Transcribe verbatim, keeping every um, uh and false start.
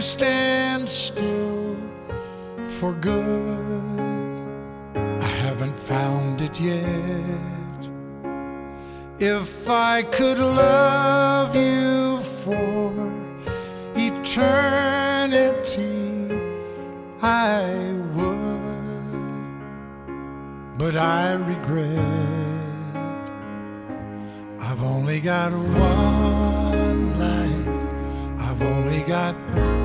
stand still for good. I haven't found it yet. If I could love you for eternity, I would, but I regret I've only got one life. I've only got